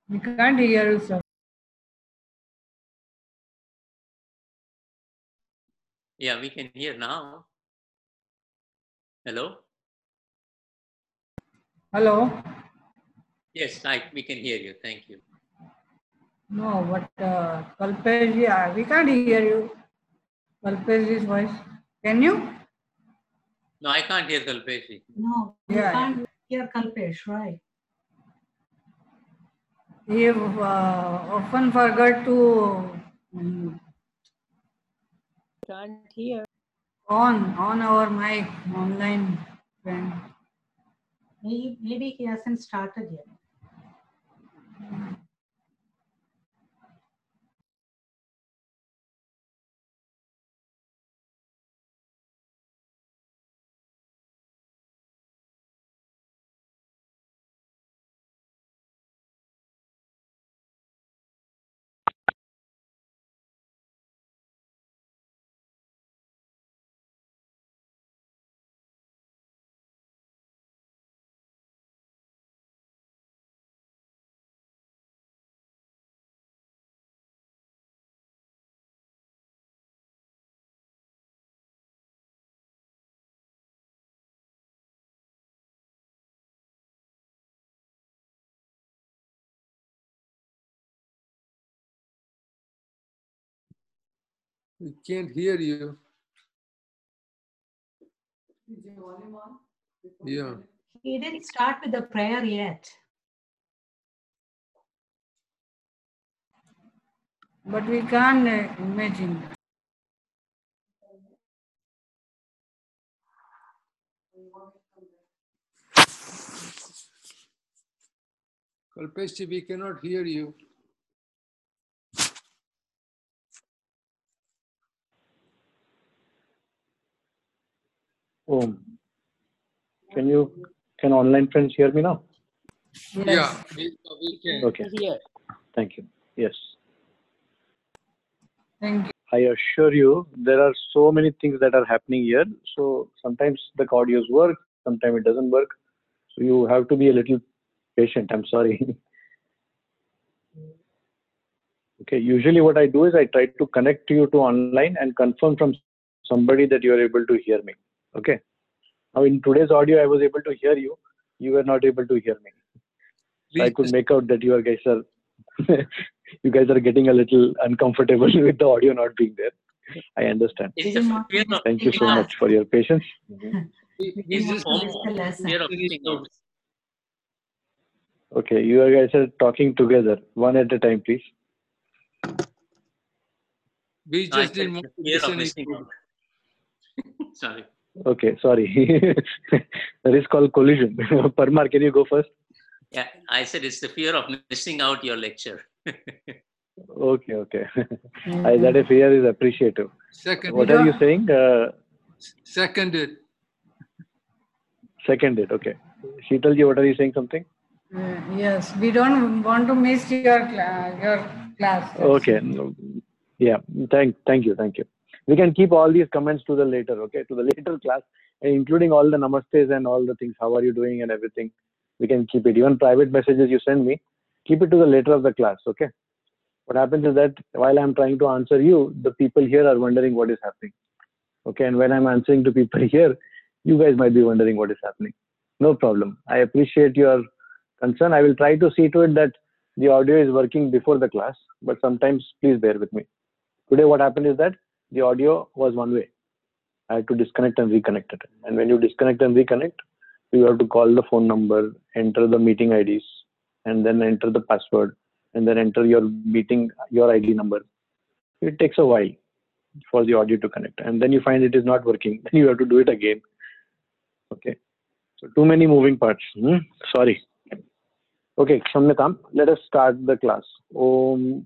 We can't hear you, sir. Yeah, we can hear now. Hello? Hello? Yes, we can hear you. Thank you. No, but Kalpesh, yeah, we can't hear you. Kalpesh's voice. Can you? No, I can't hear Kalpesh. No, we Yeah, can't hear Kalpesh, right? He often forgot to mm, Can't hear. on our mic online friend. Maybe he hasn't started yet. We can't hear you. Yeah. He didn't start with the prayer yet. But we can't imagine. Kalpesh, we cannot hear you. Om. Can online friends hear me now? Yes. Yeah, we can. Okay. Here. Thank you. Yes. Thank you. I assure you, there are so many things that are happening here. So sometimes the audios work, sometimes it doesn't work. So you have to be a little patient. I'm sorry. Okay. Usually what I do is I try to connect you to online and confirm from somebody that you are able to hear me. Okay. Now in today's audio, I was able to hear you. You were not able to hear me. So I could make out that you guys are you guys are getting a little uncomfortable with the audio not being there. I understand. It's the fear of Thank you so much for your patience. He's just fear of missing out. Okay, you guys are talking together, one at a time, please. we just didn't want to Fear of listen. missing out. Sorry. Okay, sorry. That is called collision. Parmar, can you go first? Yeah, I said it's the fear of missing out your lecture. Okay, okay. That fear is appreciative. Second. What are you saying? Seconded. Seconded, okay. Sheetalji, what are you saying something? Yes, we don't want to miss your class. Okay. Yeah, thank you. We can keep all these comments to the later, okay? To the later class, including all the namastes and all the things. How are you doing and everything. We can keep it. Even private messages you send me, keep it to the later of the class, okay? What happens is that while I'm trying to answer you, the people here are wondering what is happening. Okay, and when I'm answering to people here, you guys might be wondering what is happening. No problem. I appreciate your concern. I will try to see to it that the audio is working before the class, but sometimes please bear with me. Today what happened is that the audio was one way. I had to disconnect and reconnect it. And when you disconnect and reconnect, you have to call the phone number, enter the meeting IDs, and then enter the password, and then enter your ID number. It takes a while for the audio to connect, and then you find it is not working. Then you have to do it again. Okay. So too many moving parts. Sorry. Okay, Shamnatam, let us start the class. Om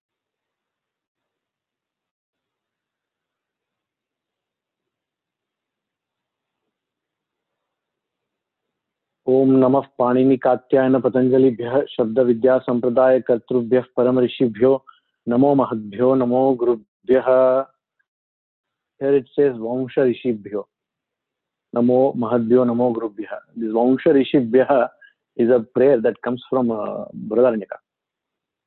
नमः पाणिनि कात्यायन पतंजलिभ्यः शब्द विद्या संप्रदाय कर्तृभ्यः परम ऋषिभ्यो नमो महद्भ्यो नमो गुरुभ्यः. Here it says Vangsha Rishibhyo. Namo Mahadbhyo Namo Gurubhya. This Vangsha Rishibhya is a prayer that comes from Brihadaranyaka.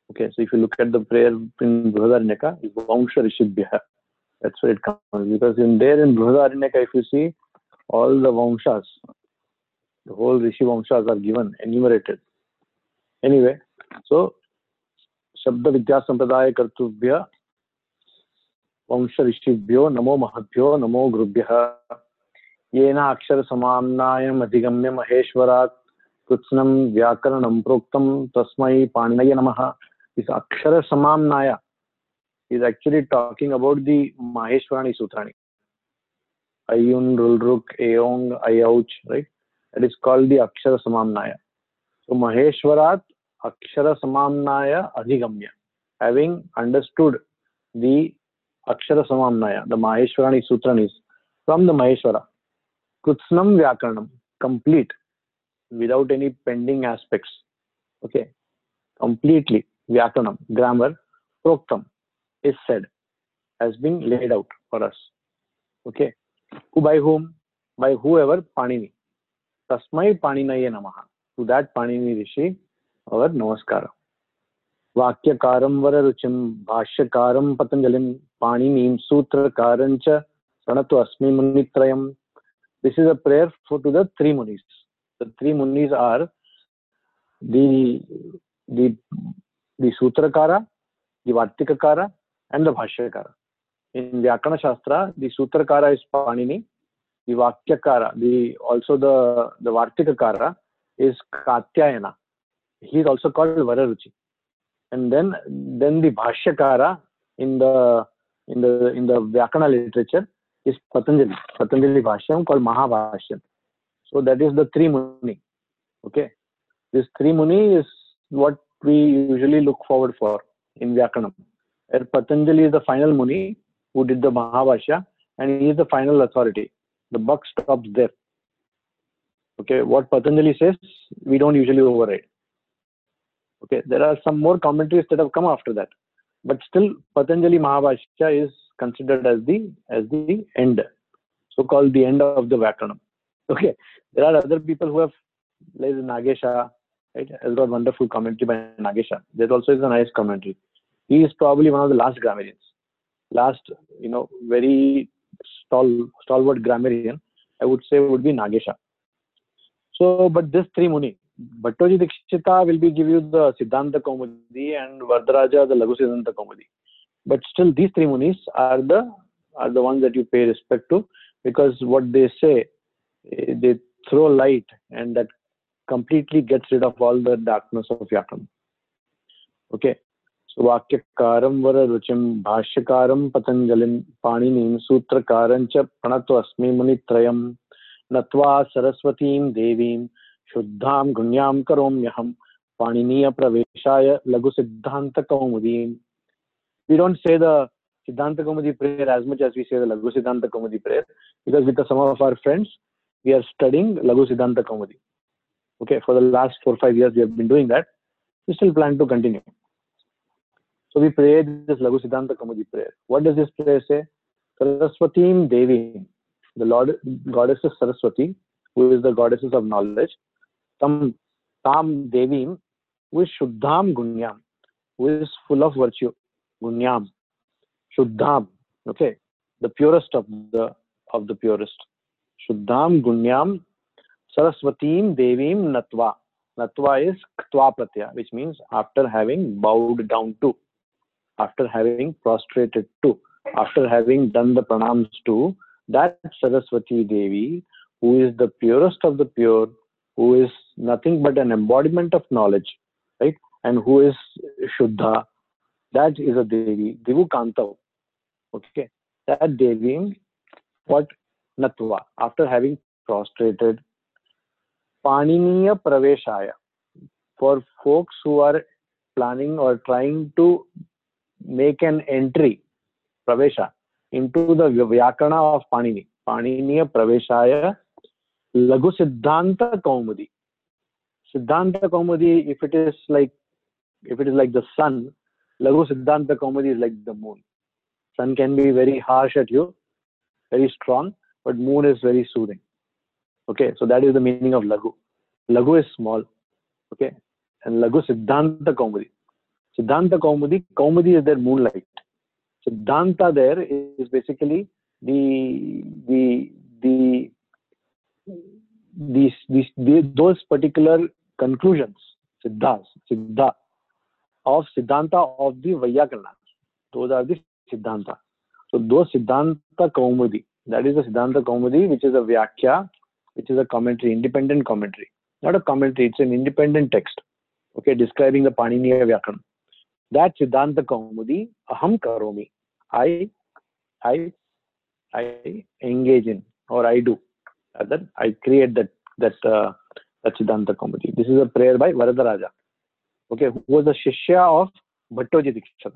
Okay, so if you look at the prayer in Brihadaranyaka, it's Vangsha Rishibhya. That's where it comes. Because in Brihadaranyaka, if you see, all the Vamshas, the whole Rishi Vamshas are given, enumerated. Anyway, so Shabda Vidya Sampradaya Kartubhya Vangsha Rishibhyo Namo Mahabhyo Namo Grubhya Yena Akshara Samamnayam Adhigamya Maheshwarat Kutsnam Vyakaranam Proktam Tasmai Panaya Namaha. This Akshara Samamnaya is actually talking about the Maheshwarani Sutrani. Ayun, Rulruk, Eong, Ayauch, right? That is called the Akshara Samamnaya. So Maheshwarat Akshara Samamnaya Adhigamya. Having understood the Akshara Samamnaya, the Maheshwarani Sutranis from the Maheshwara, Kutsnam Vyakaranam, complete, without any pending aspects. Okay, completely, Vyakaranam, grammar, Proktam, is said, has been laid out for us. Okay, by whom? By whoever, Panini. Tasmai Paninaya Namaha. To that Panini Rishi, our Namaskara. Vakyakaram Vararuchim, Bhashyakaram Patanjalim, Paninim Sutrakarancha, Sanatu Asmi Munitrayam. This is a prayer to the three Munis. The three Munis are the Sutrakara, the Vartikakara, and the Bhashyakara. In Vyakana Shastra, the Sutrakara is Panini, the Vakyakara, also the Vartikakara is Katyayana. He is also called Vararuchi. And then the Bhashyakara in the Vyakana literature is Patanjali Bhashyam, called Mahabhashyam. So that is the three Muni. Okay, this three Muni is what we usually look forward for in Vyakanam. And Patanjali is the final Muni who did the Mahabhashya, and he is the final authority. The buck stops there. Okay, what Patanjali says, we don't usually override. Okay, there are some more commentaries that have come after that, but still Patanjali Mahabhashya is considered as the end, so called the end of the Vyakanam. Okay, there are other people who have, like Nagesha, right, has got wonderful commentary by Nagesha. That also is a nice commentary. He is probably one of the last grammarians, very stalwart grammarian, I would say, would be Nagesha. So, but this three Muni, Bhattoji Dikshita will give you the Siddhanta Kaumudi and Vardaraja the Laghu Siddhanta Kaumudi. But still, these three Munis are the ones that you pay respect to, because what they say, they throw light, and that completely gets rid of all the darkness of Vyakanam. Okay, so Vakyakaram Vararuchim, Bhashyakaram Patanjalim, Paninim Sutrakarancha Pranatu Asmi Munitrayam, Natva Saraswatim Devim, Shuddham Gunyam Karomyaham, Paniniya Praveshaya Laghu Siddhanta Kaumudim. We don't say the Siddhanta Kaumudi prayer as much as we say the Laghu Siddhanta Kaumudi prayer, because with some of our friends, we are studying Laghu Siddhanta Kaumudi. Okay, for the last 4 or 5 years, we have been doing that. We still plan to continue. So we pray this Laghu Siddhanta Kaumudi prayer. What does this prayer say? Saraswatim Devi, the goddess of Saraswati, who is the goddesses of knowledge. Tam Devim, who is Shuddham Gunyam, who is full of virtue. Gunyam, Shuddham, okay, the purest of the purest. Shuddham Gunyam Saraswatim Devim Natva. Natva is Ktva Pratyaya, which means after having bowed down to, after having prostrated to, after having done the pranams to, that Saraswati Devi, who is the purest of the pure, who is nothing but an embodiment of knowledge, right? And who is Shuddha, that is a Devi, Divu Kantav. Okay, that Devi, what? Natva, after having prostrated. Paniniya Praveshaya, for folks who are planning or trying to make an entry, Pravesha, into the Vyakana of Panini. Paniniya Praveshaya Laghu Siddhanta Kaumudi. Siddhanta Kaumudi, if it is like the sun, Laghu Siddhanta Kaumudi is like the moon. Sun can be very harsh at you, very strong, but moon is very soothing. Okay, so that is the meaning of Laghu. Laghu is small. Okay, and Laghu Siddhanta Kaumudi. Siddhanta Kaumudi, Kaumudi is their moonlight. Siddhanta there is basically those particular conclusions, Siddha of Siddhanta of the Vaiyakarana. Those are the Siddhanta. So those Siddhanta Kaumudi, that is the Siddhanta Kaumudi, which is a Vyakhya, which is a commentary, independent commentary. Not a commentary, it's an independent text. Okay, describing the Paniniya Vyakarana. That Siddhanta Kaumudi, Aham Karomi. I engage in, or I do. Rather, I create that Siddhanta Kaumudi. This is a prayer by Varadaraja. Okay, who was the Shishya of Bhattoji Dikshita.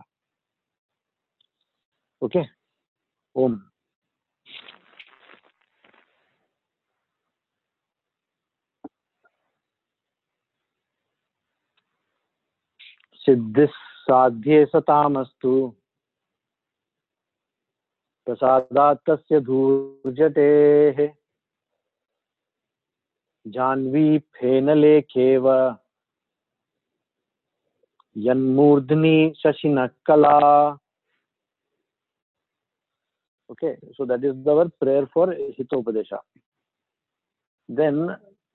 Okay, Om. Siddhis sadhye satamastu prasadat tasya dhurjate janvi phenale kheva yanmurdhni shashinakala. Okay, so that is our prayer for Hitopadesha. Then,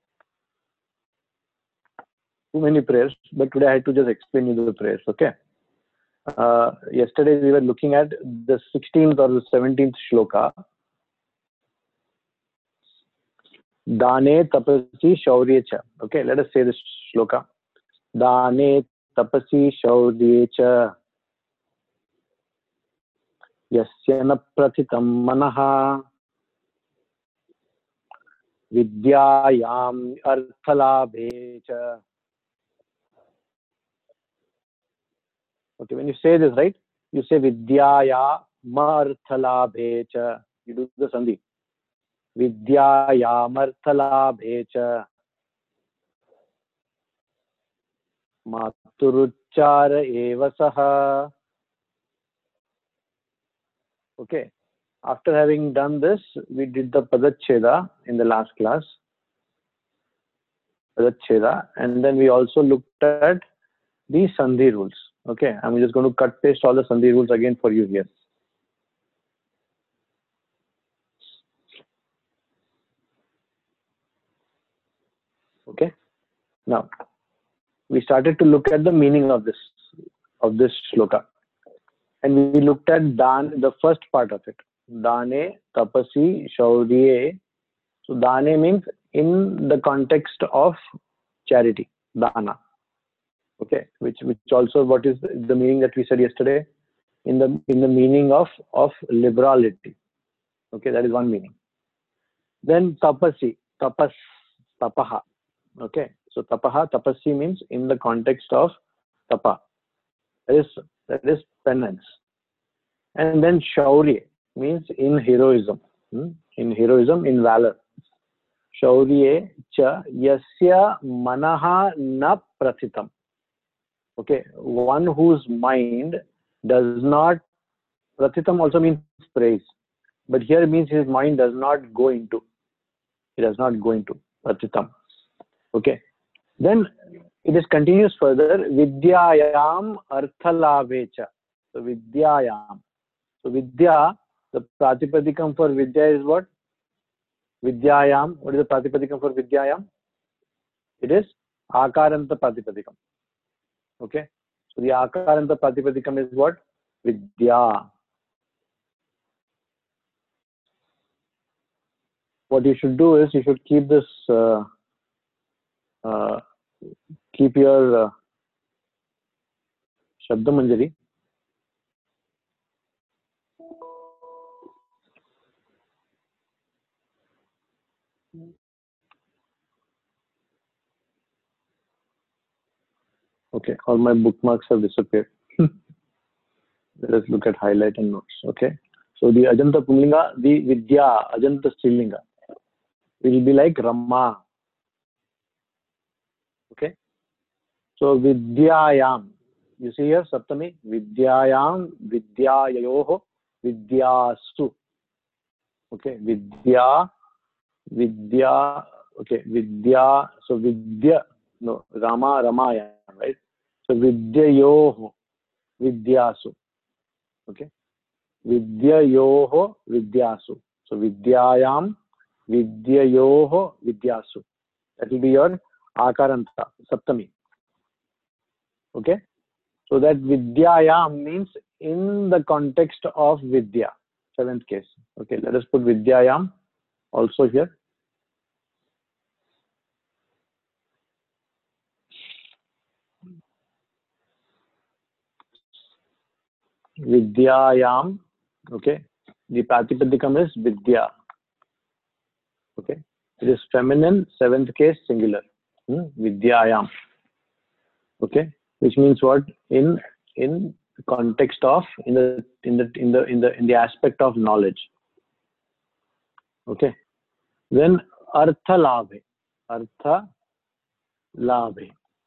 too many prayers, but today I had to just explain you the prayers. Okay. Yesterday we were looking at the 16th or the 17th shloka. Dane tapasi shaurye cha. Okay, let us say this shloka. Dane tapasi shaurye cha. Yasya na prathitam manaha. Vidyayam arthalabhe cha. Okay, when you say this, right, you say Vidyaya marthalabhe cha. You do the sandhi. Vidyaya marthalabhe cha. Maturuchara eva saha. Okay. After having done this, we did the Padacheda in the last class. Padacheda. And then we also looked at the Sandhi rules. Okay. I'm just going to cut paste all the Sandhi rules again for you here. Okay. Now, we started to look at the meaning of this shloka. And we looked at the first part of it. Dane, tapasi, shaurye. So dane means in the context of charity, dana. Okay, which also what is the meaning that we said yesterday? In the meaning of liberality. Okay, that is one meaning. Then tapasi, tapaha. Okay, so tapasi means in the context of tapa. That is penance. And then shaurye means in heroism. In valor. Shaurye cha yasya manaha na prathitam. Okay, one whose mind does not, prathitam also means praise, but here it means his mind does not go into. It does not go into prathitam. Okay, then it is continues further. Vidyayam arthalabhecha. So vidyayam. So vidya, the pratipadikam for vidya is what? Vidyayam. What is the pratipadikam for vidyayam? It is akaranta pratipadikam. Okay. So the akaranta pratipadikam is what? Vidya. What you should do is you should keep this, keep your Shabdamanjari. Okay, all my bookmarks have disappeared. Let us look at highlight and notes. Okay, so the Ajanta Pumlinga, the Vidya, Ajanta Strilinga will be like Rama. Okay, so Vidyayam, you see here Saptami, Vidyayam, Vidyayayoho, Vidyasu. Okay, Vidya, okay, Vidya, so Vidya, no, Ramayam, right? So So vidyayoho, vidyasu. Okay. Vidyayoho, vidyasu. So vidyayam, vidyayoho, vidyasu. That will be your akaranta, saptami. Okay. So that vidyayam means in the context of vidya, seventh case. Okay. Let us put vidyayam also here. Vidyayam. Okay. The Pratipadikam is vidya. Okay. It is feminine, seventh case, singular. Vidyayam. Okay. Which means what? In the context of, in the aspect of knowledge. Okay. Then artha labhe. Artha labhe.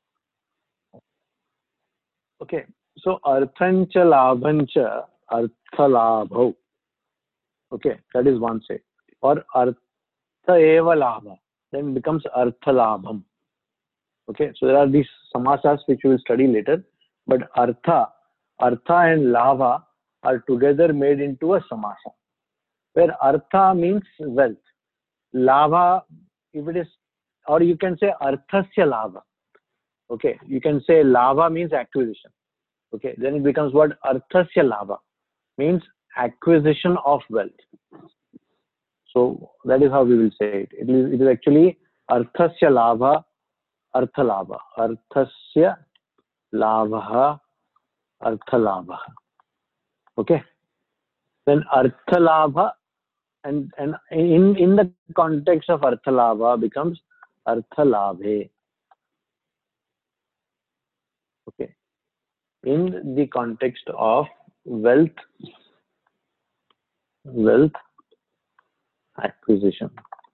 Okay. So arthancha labhancha artha labho. Okay. That is one say. Or artha eva labha. Then it becomes artha labham. Okay. So there are these samasas which we will study later. But artha and lava are together made into a samasa. Where artha means wealth. Lava, if it is, or you can say arthasya lava. Okay, you can say lava means acquisition. Okay, then it becomes what? Arthasya lava means acquisition of wealth. So that is how we will say it. It is actually arthasya lava, artha lava. Arthasya lava, artha lava. Okay, then artha lava. And in the context of artha labha becomes artha labhe. Okay. In the context of wealth acquisition.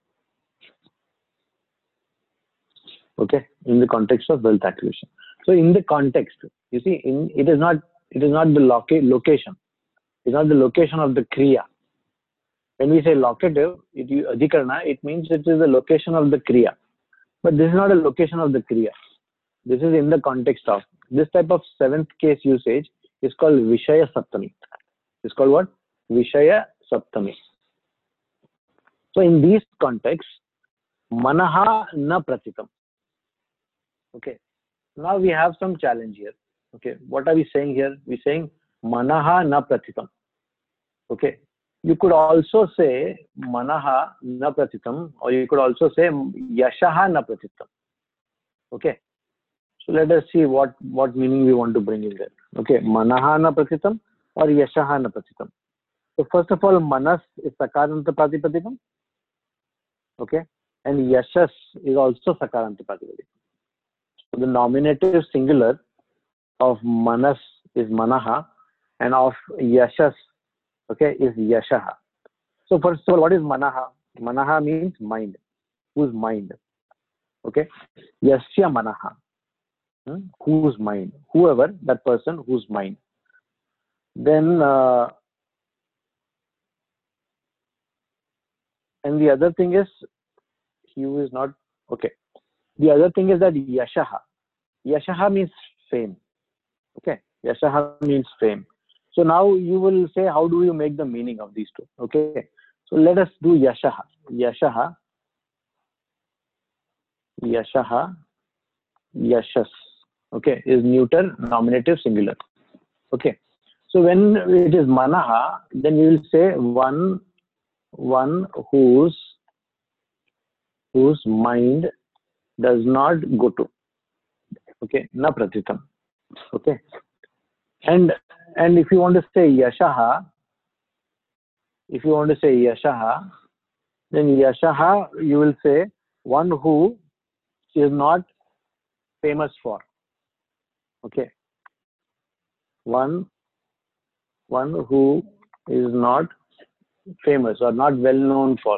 Okay. In the context of wealth acquisition. So in the context, you see, it is not the location. It's not the location of the kriya. When we say locative, adhikarana, it means it is the location of the kriya. But this is not a location of the kriya. This is in the context of. This type of seventh case usage is called Vishaya Saptami. It's called what? Vishaya Saptami. So in these contexts, Manaha na pratitam. Okay. Now we have some challenge here. Okay. What are we saying here? We're saying Manaha na pratitam. Okay. You could also say Manaha na pratitam, or you could also say Yashaha na pratitam. Okay. So let us see what meaning we want to bring in there. Okay. Manaha na pratitam or Yashaha na pratitam. So first of all, Manas is Sakaranta Pratipadikam. Okay. And Yashas is also Sakaranta Pratipadikam. So the nominative singular of Manas is Manaha and of Yashas, okay, is Yashaha. So first of all, what is Manaha? Manaha means mind. Whose mind? Okay. Yasya Manaha. Whose mind? Whoever, that person whose mind. Then, and the other thing is, he who is not, okay. The other thing is that Yashaha. Yashaha means fame. Okay. Yashaha means fame. So now you will say, how do you make the meaning of these two? Okay. So let us do Yashaha. Yashaha. Yashaha. Yashas. Okay. Is neuter, nominative, singular. Okay. So when it is Manaha, then you will say one whose mind does not go to. Okay. Na pratitam. Okay. And if you want to say Yashaha, then Yashaha, you will say one who is not famous for. Okay. One who is not famous or not well known for.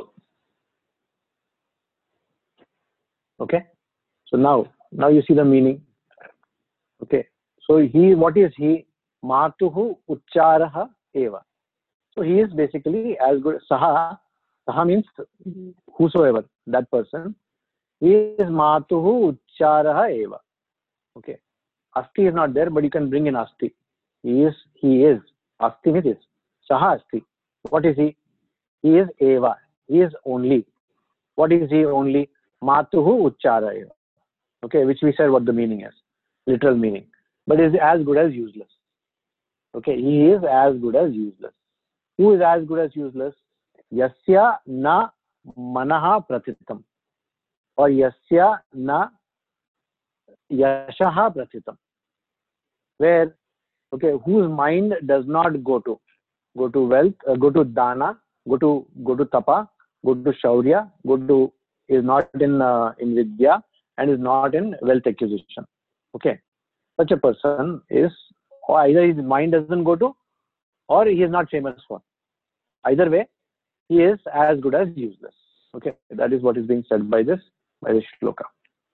Okay. So now you see the meaning. Okay. So what is he? Matuhu ucharaha eva. So he is basically as good. Saha means whosoever, that person. He is matuhu ucharaha eva. Okay. Asti is not there, but you can bring in Asti. He is. Asti means is. Saha Asti. What is he? He is Eva. He is only. What is he only? Matuhu Ucharaya. Okay, which we said what the meaning is. Literal meaning. But is as good as useless. Okay, he is as good as useless. Who is as good as useless? Yasya na manaha pratitam. Or yasya na yashaha pratitam. Where, okay, whose mind does not go to wealth, go to dana, go to tapa, go to shaurya, is not in vidya and is not in wealth acquisition. Okay, such a person is, or either his mind doesn't go to, or he is not famous for. Either way, he is as good as useless. Okay, that is what is being said by this shloka.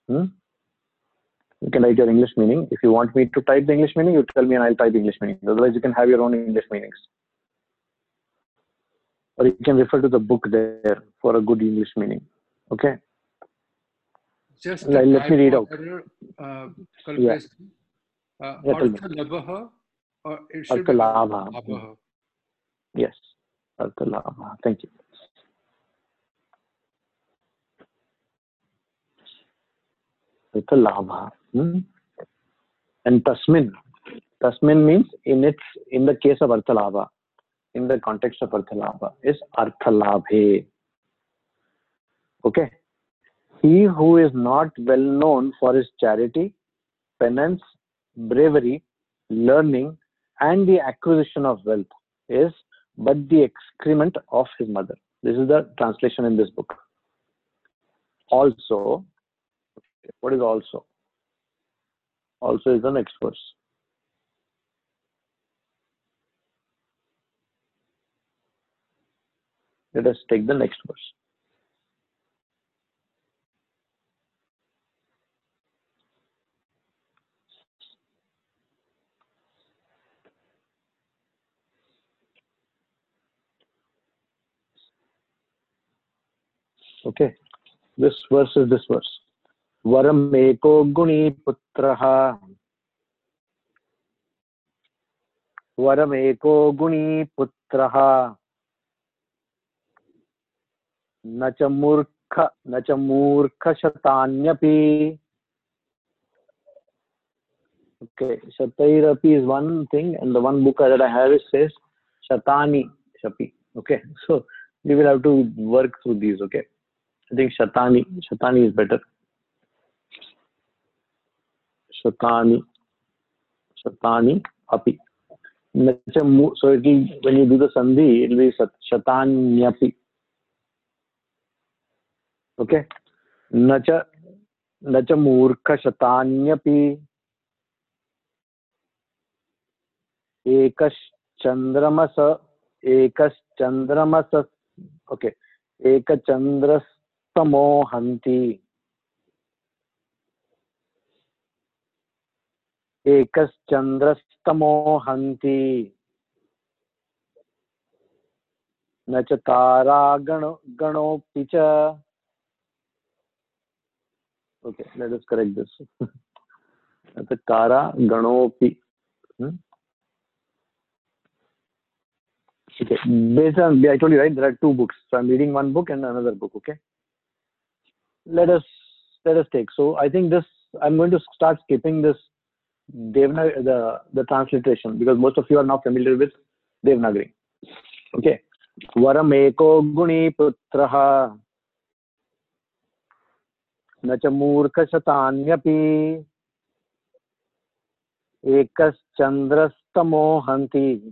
You can write your English meaning. If you want me to type the English meaning, you tell me and I'll type English meaning. Otherwise, you can have your own English meanings. Or you can refer to the book there for a good English meaning. Okay. Just let me read out. Kalpeshti. Yeah, Artha labha, or it should be Artha labha. Yes. Artha labha. Thank you. Artha labha. And tasmin. Tasmin means in the case of Artha labha, in the context of Artha labha, is Artha labhe. Okay. He who is not well known for his charity, penance, bravery, learning, and the acquisition of wealth is but the excrement of his mother. This is the translation in this book. Also, what is also? Also is the next verse. Let us take the next verse. Okay, this verse is this verse. Varam eko guni putraha. Varam eko guni putraha. Nacha murkha shatanyapi. Okay, Shatairapi is one thing, and the one book that I have says Shatani Shapi. Okay, so we will have to work through these. Okay, I think Shatani is better. Shatani api. So it will, when you do the sandhi, it will be Shatanyapi. Okay, Nacha murkha shatanyapi. Ekas chandramasa. Okay, ekachandrastamo hanti. Ekaschandrastamo hanti. Nacha tara gano picha. Okay, let us correct this. Nacha tara ganopi. Okay, based on, I told you, right, there are two books. So I'm reading one book and another book. Okay, let us take. So I think this, I'm going to start skipping this Devanagari, the transliteration, because most of you are now familiar with Devanagari. Okay, Varam eko guni putraha. Nacha murkha shatanyapi. Ekas chandrastamo hanti.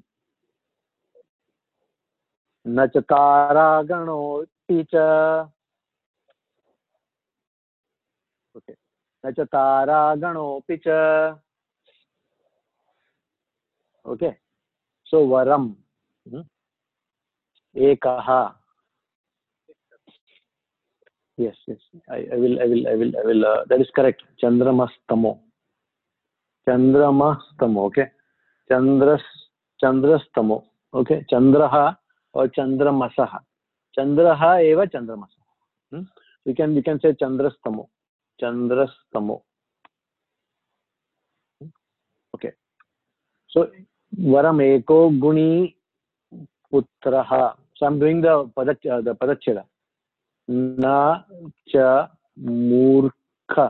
Nacha tara gano picha. Okay. Nacha tara gano picha. Okay. So varam. Ekaha. Yes. I will. That is correct. Chandramastamo. Okay. Chandrastamo. Okay. Chandraha or Chandramasaha. Chandraha eva Chandramasaha. We can say Chandrastamo. So Varam Eko Guni Putraha. So I'm doing the Padacheda. Na cha Murkha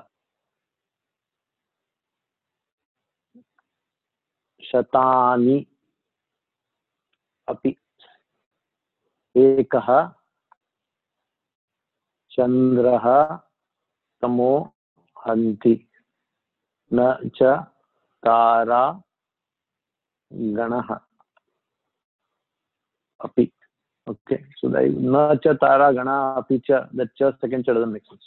Shatani Api Ekaha Chandraha Tamo Hanti Na cha Tara Ganaha Api. Okay, so that Na cha Tara Gana Api cha, that cha second cha doesn't make sense.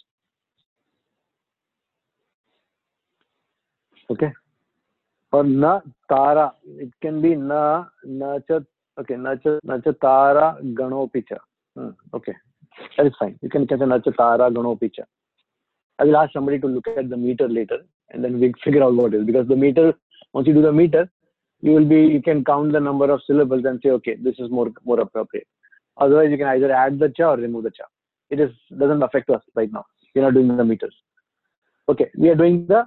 Okay, or Na Tara, it can be Na cha, okay, Na cha Tara Ganopi cha. Okay, that is fine. You can catch a Na cha Tara Ganopi cha. I will ask somebody to look at the meter later and then we figure out what it is, because the meter, once you do the meter, you can count the number of syllables and say, okay, this is more appropriate. Otherwise, you can either add the cha or remove the cha. It doesn't affect us right now. We are not doing the meters. Okay, we are doing the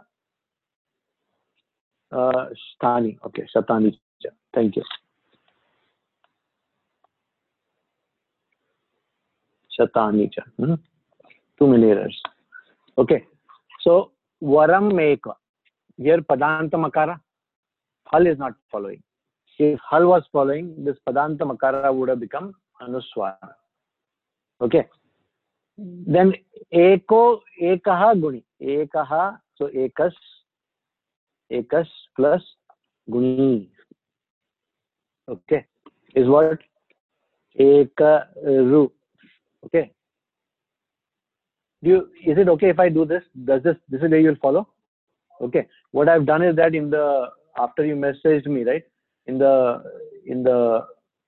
Sthani. Okay, Shatani cha. Thank you. Shatani cha. Too many errors. Okay, so Varam Meka. Here Padanta Makara. Hal is not following. If Hal was following, this Padanta Makara would have become Anuswara. Okay. Then Eko, Ekaha Guni. Ekaha, so Ekas plus Guni. Okay. Is what? Ekaru. Okay. Is it okay if I do this? This is the way you will follow? Okay. What I've done is that after you messaged me, right? In the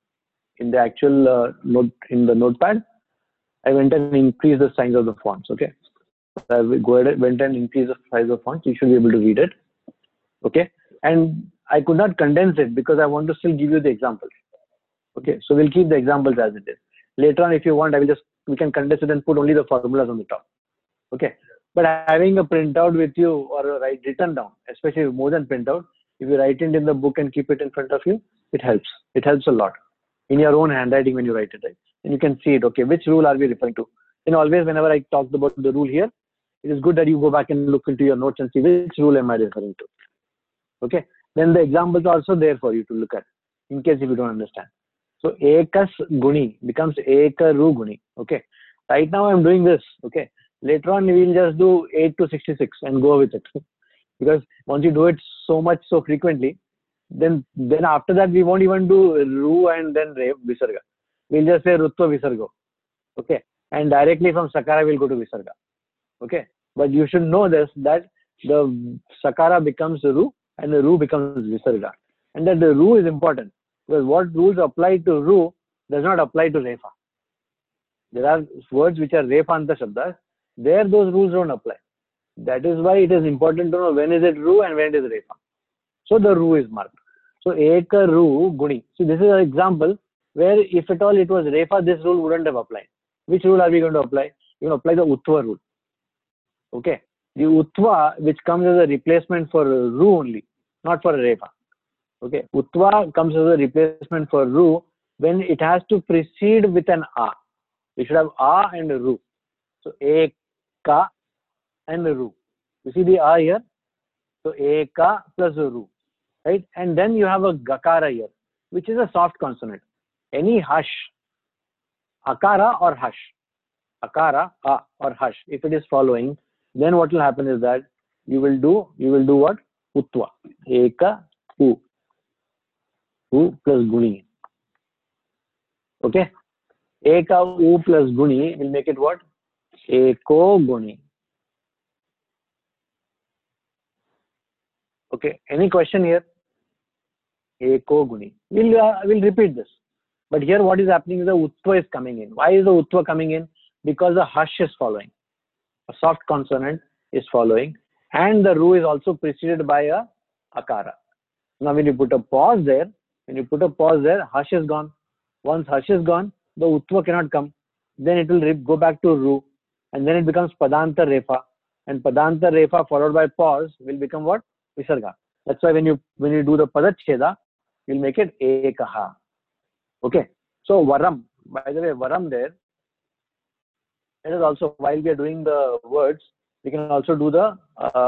actual note, in the notepad, I went and increased the size of the fonts. Okay, I went and increased the size of fonts. You should be able to read it. Okay, and I could not condense it because I want to still give you the examples. Okay, so we'll keep the examples as it is. Later on, if you want, we can condense it and put only the formulas on the top. Okay, but having a printout with you or written down, especially more than printout, if you write it in the book and keep it in front of you, it helps. It helps a lot in your own handwriting when you write it, right? And you can see it. Okay, which rule are we referring to? And always, whenever I talked about the rule here, it is good that you go back and look into your notes and see which rule am I referring to. Okay, then the examples are also there for you to look at in case if you don't understand. So Ekas Guni becomes Ekaru Guni. Okay, right now I'm doing this. Okay, later on we will just do 8 to 66 and go with it. Because once you do it so frequently, then after that we won't even do Ru and then Visarga. We'll just say Rutva Visargo. Okay, and directly from Sakara we'll go to Visarga. Okay, but you should know this, that the Sakara becomes Ru and the Ru becomes Visarga, and that the Ru is important because what rules apply to Ru does not apply to Refa. There are words which are Refanta Shabdas, there those rules don't apply. That is why it is important to know when is it Ru and when it is Refa. So the Ru is marked. So Eka Ru Guni. So this is an example where if at all it was Refa, this rule wouldn't have applied. Which rule are we going to apply? We're going to apply the Uttva rule. Okay. The Uttva, which comes as a replacement for Ru only, not for Refa. Okay. Uttva comes as a replacement for Ru when it has to precede with an A. We should have A and Ru. So Eka and Ru. You see the A here? So Eka plus Ru. Right? And then you have a Gakara here, which is a soft consonant. Any hush, Akara or hush, Akara, A or hush, if it is following, then what will happen is that you will do what? Uttva. Eka, U. U plus Guni. Okay? Eka, U plus Guni will make it what? Eko Guni. Okay, any question here? Eko Guni. We'll repeat this. But here what is happening is the Uttva is coming in. Why is the Uttva coming in? Because the hush is following. A soft consonant is following. And the Ru is also preceded by a Akara. Now when you put a pause there, hush is gone. Once hush is gone, the Uttva cannot come. Then it will go back to Ru. And then it becomes Padanta Refa. And Padanta Refa followed by pause will become what? Visarga. That's why when you do the padacheda, you'll make it ekaha. Okay. So varam, by the way, varam there. It is also, while we are doing the words, we can also do the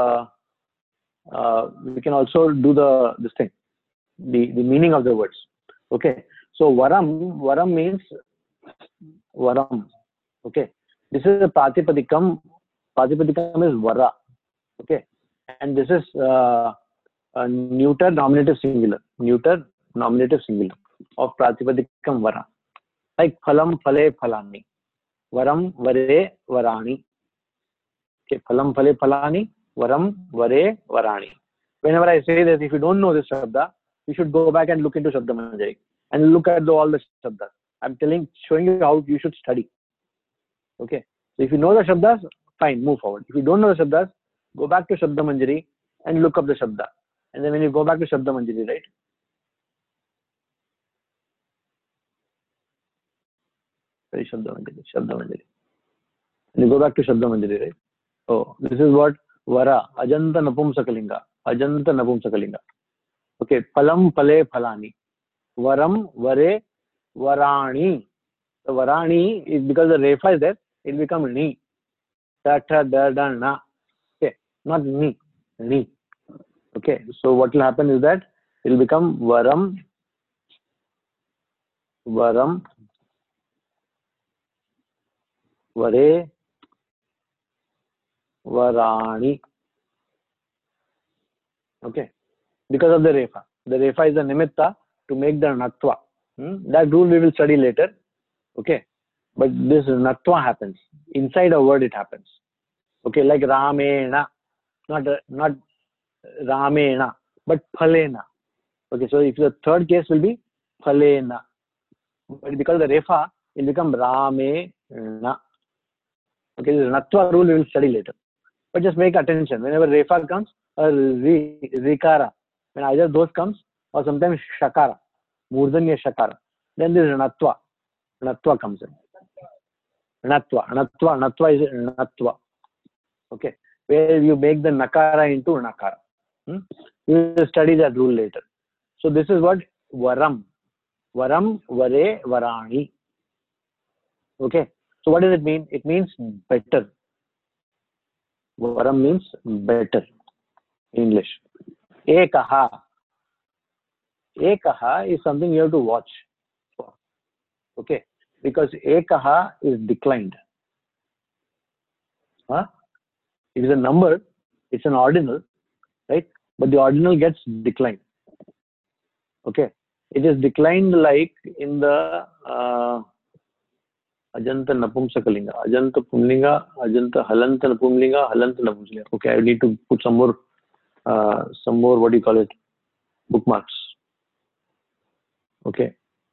this thing, the meaning of the words. Okay. So varam means varam. Okay. This is a pratipadikam. Pratipadikam is vara. Okay. And this is a neuter nominative singular. Neuter nominative singular of pratipadikam vara. Like phalam, phale, phalani. Varam, vare, varani. Okay. Phalam, phale, phalani. Varam, vare, varani. Whenever I say that, if you don't know this shabda, you should go back and look into Shabda Manjari and look at all the shabdas. I'm showing you how you should study. Okay. So if you know the shabdas, fine, move forward. If you don't know the shabdas, go back to Shabda Manjari and look up the shabda. And then when you go back to Shabda Manjari, right? Sorry, Shabda Manjari. And you go back to Shabda Manjari, right? Oh, this is what vara, ajanta napumsakalinga. Ajanta napumsakalinga. Okay, phalam, phale, phalani. Varam, vare, varani. So varani is because the refa is there, it will become ni. Ta, ta, da, da, na. Okay, not ni, ni. Okay, so what will happen is that it will become varam, vare, varani. Okay, because of the refa. The refa is the nimitta to make the natva. That rule we will study later. Okay, but this natva happens inside a word. It happens. Okay, like ramena, not ramena, but phalena. Okay, so if the third case will be phalena, but because of the refa, it will become ramena. Okay, this natva rule we will study later. But just make attention whenever refa comes or rikara, when either those comes or sometimes shakara, murdanya shakara, then this natva. Natva comes in. Natva is natva. Okay, where you make the nakara into nakara. We will study that rule later. So this is what varam, vare, varani. Okay, so what does it mean? It means better. Varam means better in English. Ekaha. Ekaha is something you have to watch for. Okay, because ekaha is declined. It is a number, it's an ordinal, right? But the ordinal gets declined. Okay, it is declined like in the Ajanta Napumsakalinga, Ajanta Pumlinga, Ajanta Halanta Napumlinga, Halanta Napumlinga. Okay, I need to put some more, what do you call it? Bookmarks. Okay.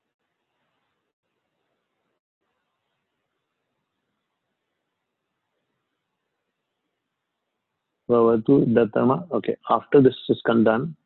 Bhavatu Dattama. Okay, after this is done.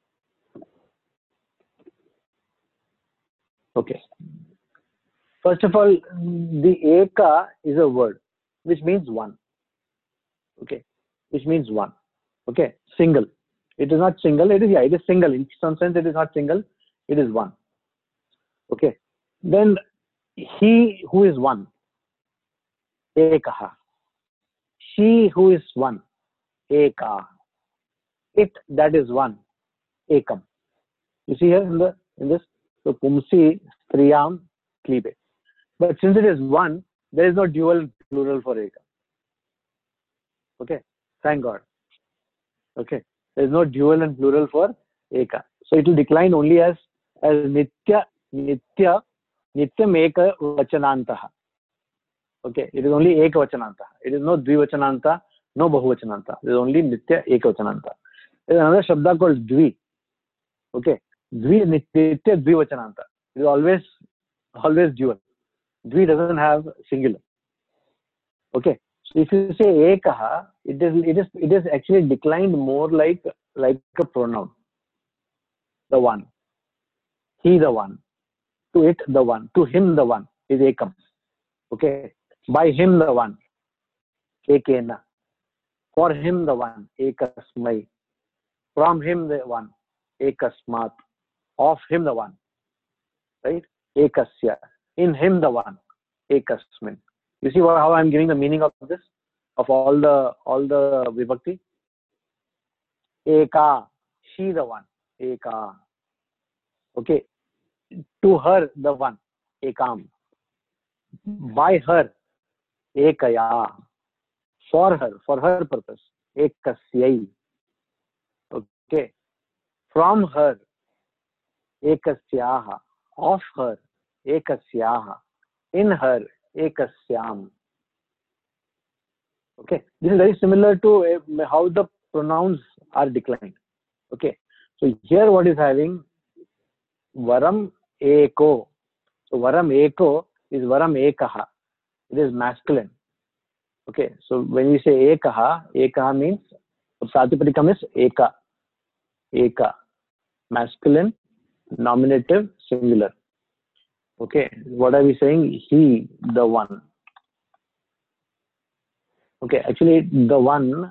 Okay. First of all, the eka is a word which means one. Okay, which means one. Okay, single. It is not single. It is single. In some sense, it is not single. It is one. Okay. Then he who is one. Ekaha. She who is one. Eka. It that is one. Ekam. You see here in this. So pumsi striyam klibe. But since it is one, there is no dual plural for eka. Okay. Thank God. Okay. There is no dual and plural for eka. So it will decline only as nitya eka vachanantaha. Okay. It is only eka vachanantaha. It is no dvivachananta, no bahuvachananta. It is only nitya eka vachananta. There is another shabda called dvi. Okay. Dvi nitya dvivachananta. It is always dual. Dvi doesn't have singular. Okay. So if you say ekaha, it is actually declined more like a pronoun. The one. He the one. To it the one. To him the one is ekam. Okay. By him the one. Ekena. For him the one. Ekasmai. from him the one, ekasmat, of him the one, right? Ekasya, in him the one, ekasmin. You see how I'm giving the meaning of this, of all the vibhakti? Eka, she the one, eka. Okay, to her the one, ekam. By her, ekaya. For her purpose, ekasyai. Okay, from her, ekasyaha. Of her, ekasyaha. In her, ekasyam. Okay, this is very similar to how the pronouns are declined. Okay, so here what is having varam eko. So varam eko is varam ekaha. It is masculine. Okay, so when we say ekaha means pratipadikam is eka, masculine, nominative, singular. Okay, what are we saying? He, the one. Okay, actually the one,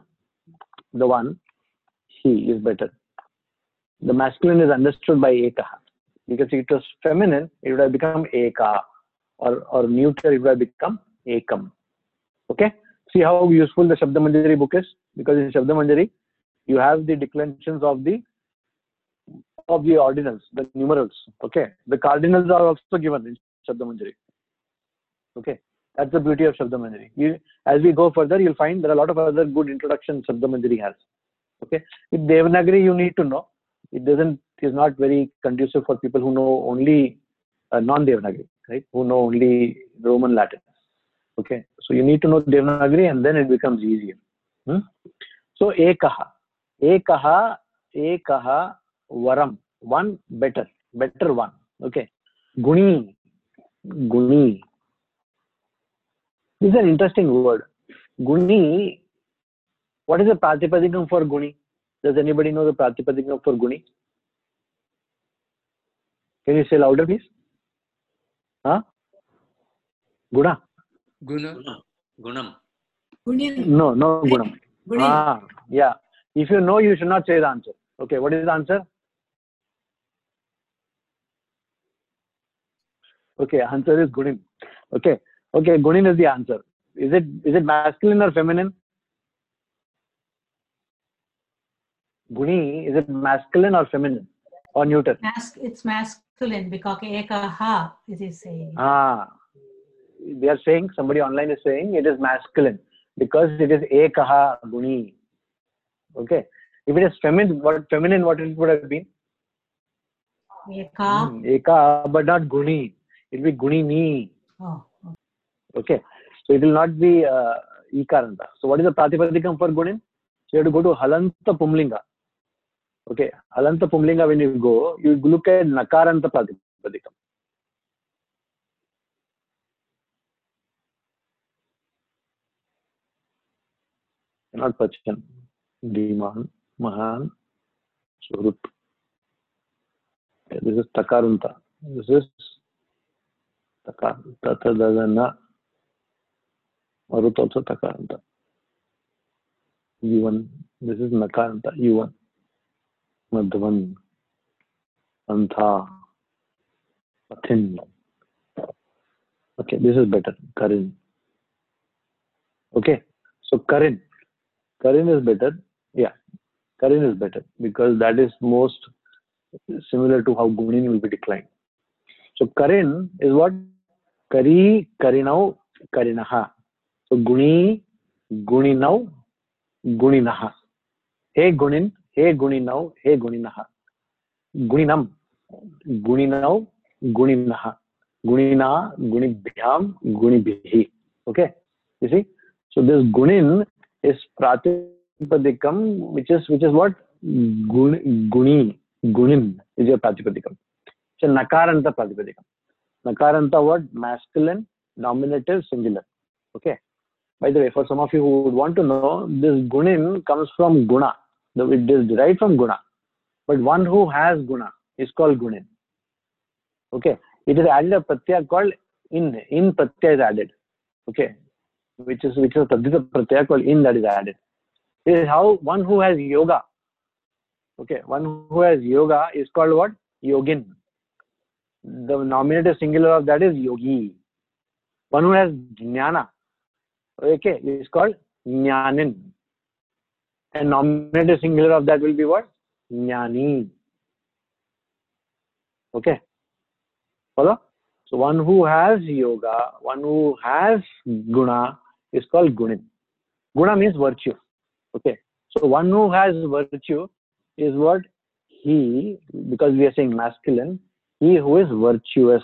he is better. The masculine is understood by ekaha, because if it was feminine, it would have become eka, or neuter, it would have become ekam. Okay, see how useful the Shabda Manjari book is, because in Shabda Manjari you have the declensions of the ordinals, the numerals. Okay, the cardinals are also given in Shabda Manjari. Okay, that's the beauty of Shabda Manjari. As we go further, you'll find there are a lot of other good introductions Shabda Manjari has. Okay, with Devanagari you need to know. It is not very conducive for people who know only non-Devanagari, right? Who know only Roman Latin. Okay, so you need to know Devanagari and then it becomes easier. So ekaha, varam, one, better one. Okay, guni. This is an interesting word. Guni. What is the pratipadikam for guni? Does anybody know the pratipadikam for guni? Can you say louder, please? Huh? Guna. Guna. Gunam. No, gunam. Yeah. If you know, you should not say the answer. Okay, what is the answer? Okay, answer is gunim. Okay, gunin is the answer. Is it masculine or feminine? Guni, is it masculine or feminine or neuter? It's masculine because ekaha is saying. They are saying, somebody online is saying it is masculine because it is ekaha guni. Okay, if it is feminine, what it would have been? Eka, but not guni. It will be gunini. Okay, so it will not be ikaranta. So what is the pratipadikam for gunin? So you have to go to halanta pumlinga. Okay, halanta pumlinga, when you go, you look at nakaranta pratipadikam. Not Pachan, Dhiman, Mahan, Surut. Okay, this is Takarunta. This is Takar, Tatadadana, Marut also Takarunta. U1, this is Nakaranta, U1, Madhavan, Antha, Pathin. Okay, this is better, Karin. Okay, so Karin is better. Yeah, Karin is better because that is most similar to how Gunin will be declined. So Karin is what? Kari, Karinau, Karinaha. So Guni, Guninau, Guninaha. Hey Gunin, hey Guninau, hey Guninaha. Guninam, Guninau, Guninaha. Gunina, Gunibhyam, Gunibhi. Okay, you see? So this Gunin is pratipadikam, which is what? Guni, Gunin is your pratipadikam. So nakaranta pratipadikam. Nakaranta what? Masculine, nominative, singular. Okay. By the way, for some of you who would want to know, this gunin comes from guna. It is derived from guna. But one who has guna is called gunin. Okay. It is added a pratyaya called in. In pratyaya is added. Okay. Which is a tadhita pratyaya called in that is added. This is how one who has yoga. Okay, one who has yoga is called what? Yogin. The nominative singular of that is yogi. One who has jnana, okay, is called jnanin. And nominative singular of that will be what? Jnani. Okay, follow? So one who has yoga, one who has guna is called gunin. Guna means virtue. Okay, so one who has virtue is what? He, because we are saying masculine, he who is virtuous.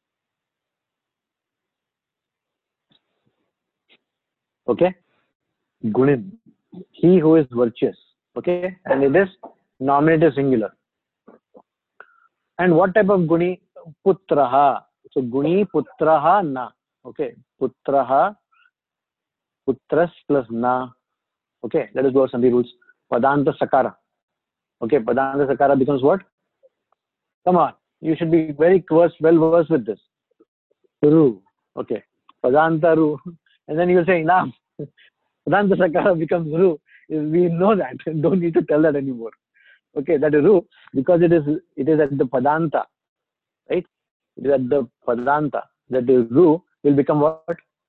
Okay, gunin, he who is virtuous. Okay, and it is nominative singular. And what type of guni? Putraha. So guni putraha na. Okay, putraha, putras plus na. Okay, let us go over some rules. Padanta sakara. Okay, padanta sakara becomes what? Come on, you should be very well versed with this. Ru. Okay, padanta ru. And then you will say nam. Padanta sakara becomes ru. We know that. Don't need to tell that anymore. Okay, that is ru because it is at the padanta, right? It is at the padanta. That is ru will become what?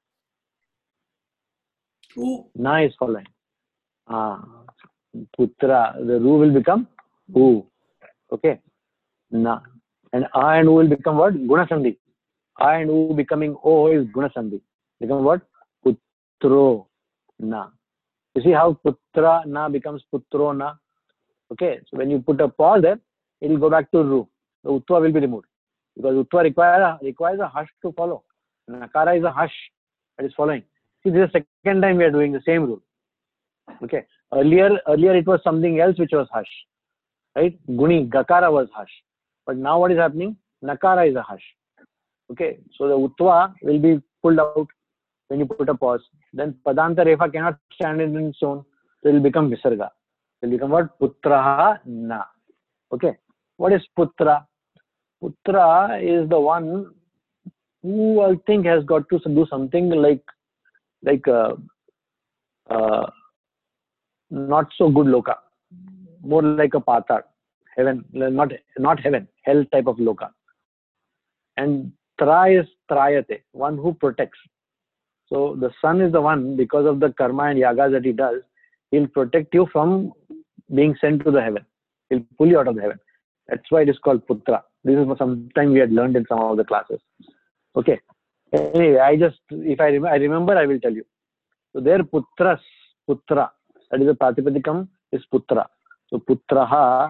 Na is following. Putra. The ru will become u. Okay. Na. And a and u will become what? Guna sandhi. A and u becoming o is guna sandhi. Become what? Putro na. You see how putra na becomes putro na? Okay. So when you put a pause there, it will go back to ru. The utva will be removed. Because utva requires a hush to follow. Nakara is a hush that is following. See, this is the second time we are doing the same rule. Okay. Earlier it was something else which was hush. Right? Guni, Gakara was hush. But now what is happening? Nakara is a hush. Okay. So the utva will be pulled out when you put a pause. Then Padanta Refa cannot stand in its own. So it will become Visarga. It will become what? Putraha na. Okay. What is Putra? Putra is the one who I think has got to do something like not so good loka, more like a patar, heaven, not heaven, hell type of loka. And tra is trayate, one who protects. So the sun is the one, because of the karma and yagas that he does, he'll protect you from being sent to the heaven. He'll pull you out of the heaven. That's why it is called Putra. This is sometime we had learned in some of the classes. Okay. Anyway, if I remember, I will tell you. So there Putra, that is a Pratipadikam, is Putra. So Putraha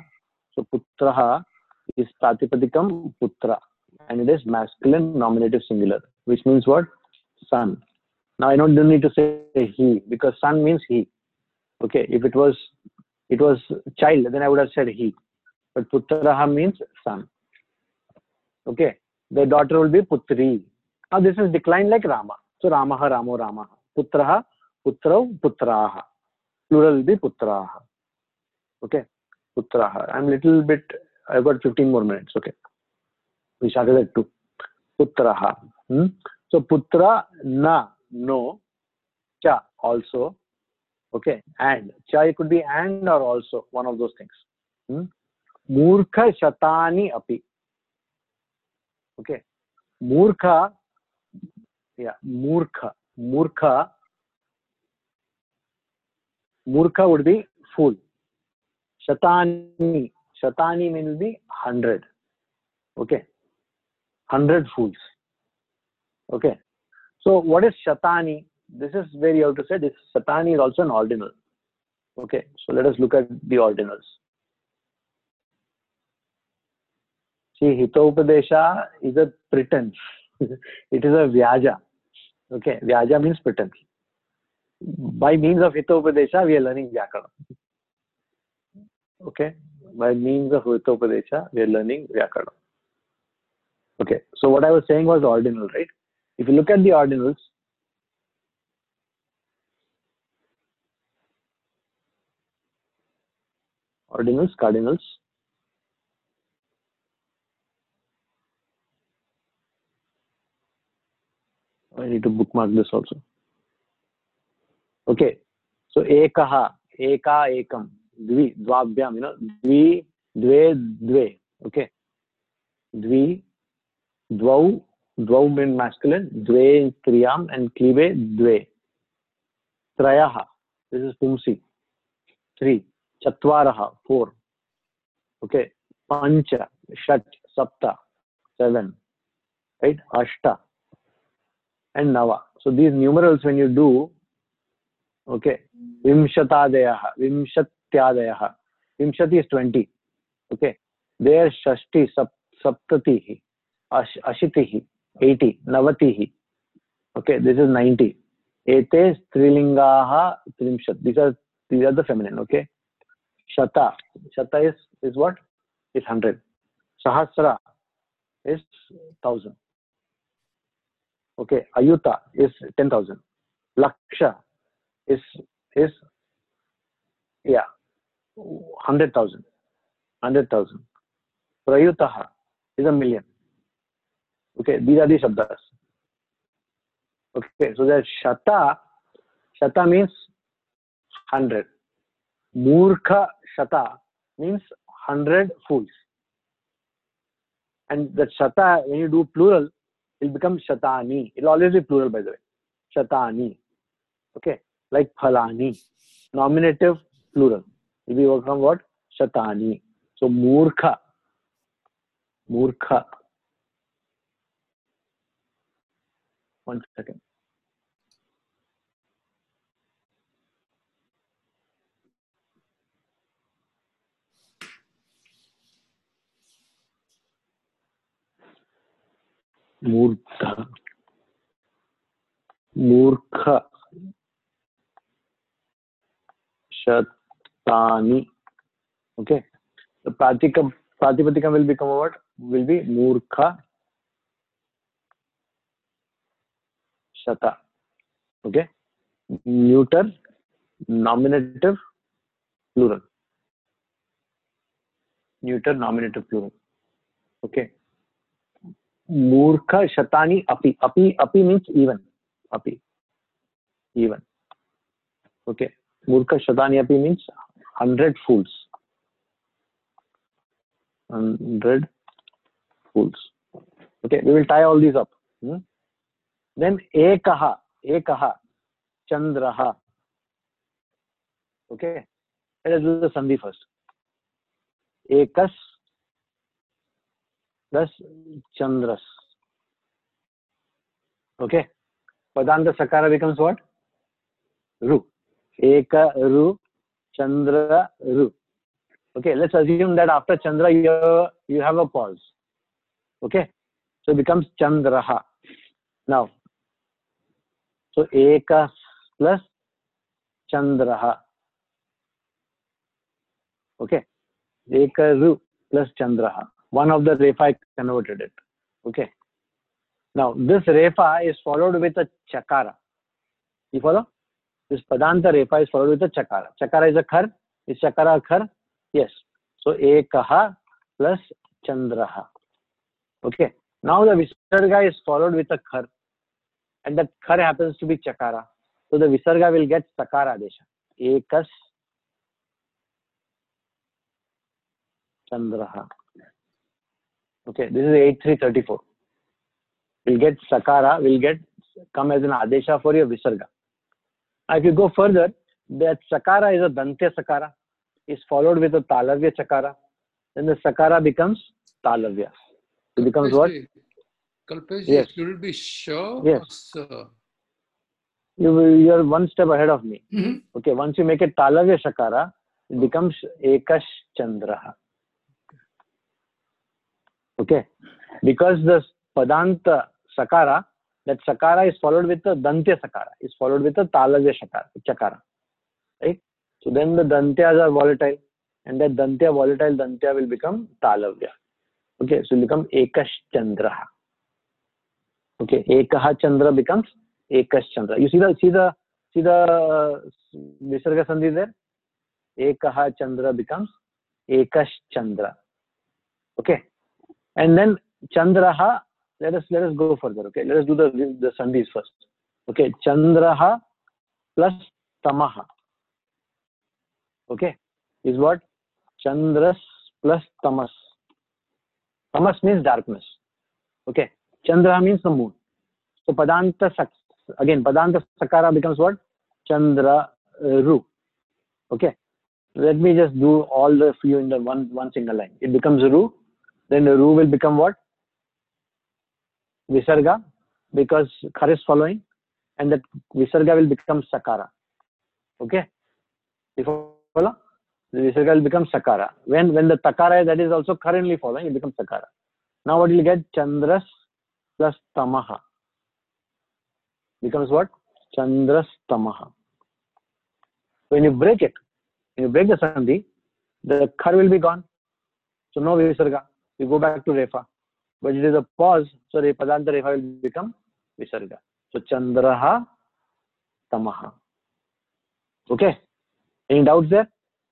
is Pratipadikam Putra. And it is masculine nominative singular, which means what? Son. Now I don't need to say he, because son means he. Okay, if it was child, then I would have said he. But Putraha means son. Okay, the daughter will be Putri. Now this is declined like Rama. So Ramaha, Ramo, Ramaha. Putraha, Putrau, Putraha. Plural will be Putraha. Okay, Putraha. I've got 15 more minutes. Okay, we started at 2. Putraha. So Putra, na, no. Cha, also. Okay, and. Cha, it could be and or also, one of those things. Murkha Shatani api. Okay, Murkha. Yeah, Murkha. Murkha would be fool. Shatani will be 100. Okay, 100 fools. Okay, so what is Shatani? This is where you have to say this. Shatani is also an ordinal. Okay, so let us look at the ordinals. See, Hitopadesha is a pretense. It is a Vyaja. Okay, Vyaja means pretense. By means of Hitopadesha, we are learning Vyakara. Okay, by means of Hitopadesha, we are learning Vyakara. Okay, so what I was saying was ordinal, right? If you look at the ordinals, cardinals. I need to bookmark this also. Okay, so Ekaha, Eka, Ekam. Dvi, dvabhyam, dvi, dve, dve. Okay. Dvi, dvau, dvau means masculine, dve in striyam, and klibe, dve. Trayaha, this is pumsi. 3. Chatvaraha, 4. Okay. Pancha, Shat, Sapta, 7. Right? Ashta and Nava. So these numerals when you do, okay, Vimshatadayaha, Vimshatyadayaha. Vimshati is 20. Okay. There Shashti, Saptatihi, Ashitihi, 80, Navatihi. Okay, this is 90. Ete Strilingaha Trimshat. These are the feminine. Okay. Shata. Shata is what? Is 100. Sahasra is 1000. Okay. Ayuta is 10,000. Laksha is 100,000. 100,000. Prayutaha is 1,000,000. Okay. These are the shabdas. Okay. So that Shata means 100. Murkha Shata means 100 fools. And that Shata, when you do plural, it will become Shatani. It will always be plural, by the way. Shatani. Okay. Like Phalani. Nominative, plural. It will become what? Shatani. So Murkha. Murkha. One second. Murkha. Murkha. Shatani. Okay. The Pratipadikam will become what? Will be Murkha Shata. Okay. Neuter, nominative, plural. Neuter, nominative, plural. Okay. Murkha Shatani Api. Api means even. Api. Even. Okay. Murkha Shatani Api means 100 fools. 100 fools. Okay. We will tie all these up. Then Ekaha. Chandraha. Okay. Let us do the Sandhi first. Ekas plus Chandras. Okay. Padanta Sakara becomes what? Ru. Eka Ru. Chandra Ru. Okay. Let's assume that after Chandra you have a pause. Okay. So it becomes Chandraha. Now. So Ekas plus Chandraha. Okay. Ekaru plus Chandraha. One of the Refa converted it. Okay. Now this Refa is followed with a Chakara. You follow? This Padanta Refa is followed with a Chakara. Chakara is a Khar. Is Chakara a Khar? Yes. So Ekaha plus Chandraha. Okay. Now the Visarga is followed with a Khar. And that Khar happens to be Chakara. So the Visarga will get Sakara Adesha. Ekas Chandraha. Okay, this is 8334. We'll get Sakara, come as an Adesha for your Visarga. Now if you go further, that Sakara is a Dantya Sakara, is followed with a Talavya Chakara. Then the Sakara becomes Talavya. It becomes what? Kalpesh, yes. Should it be Sha yes. or Sa? You are one step ahead of me. Okay, once you make it Talavya Sakara, it becomes Ekash Chandraha. Okay, because the Padanta Sakara, that Sakara is followed with the Dantya Sakara, is followed with the Talavya Chakara. Right? So then the Dantyas are volatile, and that volatile Dantya will become Talavya. Okay, so it becomes Ekash Chandraha. Okay, Ekaha Chandra becomes Ekash Chandra. You see the Visarga Sandhi there? Ekaha Chandra becomes Ekash Chandra. Okay. And then Chandraha, let us go further. Okay, let us do the Sandhis first. Okay, Chandraha plus Tamaha. Okay, is what? Chandras plus tamas. Tamas means darkness. Okay. Chandra means the moon. So Padanta again, Padanta Sakara becomes what? Chandra Ru. Okay. Let me just do all the few in the one single line. It becomes Ru. Then the Ru will become what? Visarga, because Khar is following, and that Visarga will become Sakara. Okay. You follow? The Visarga will become Sakara. When the Takara that is also currently following, it becomes Sakara. Now what you get? Chandras plus Tamaha becomes what? Chandras Tamaha. When you break it, when you break the Sandhi, the Khar will be gone. So no Visarga. You go back to Refa. But it is a pause, so Padanta Refa will become Visarga. So Chandraha Tamaha. Okay. Any doubts there?